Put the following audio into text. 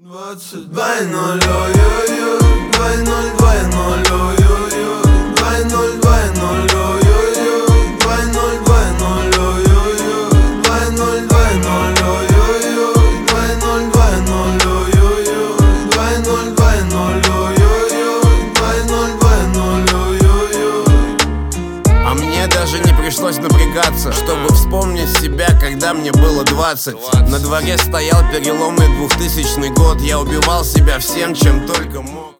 20, 2-0, ой-ой-ой, 2-0, 2-0, ой-ой-ой, 2-0, 2-0, ой-ой-ой, 2-0, 2-0, ой-ой-ой, 2-0, 2-0, ой-ой-ой, 2-0, 2-0, ой-ой-ой, 2-0, 2-0, ой-ой-ой, 2-0, 2-0, ой-ой-ой. А мне даже не пришлось напрягаться, чтобы вспомнить себя, когда мне было 20. На дворе стоял переломный 2000 год. Я убивал себя всем, чем только мог.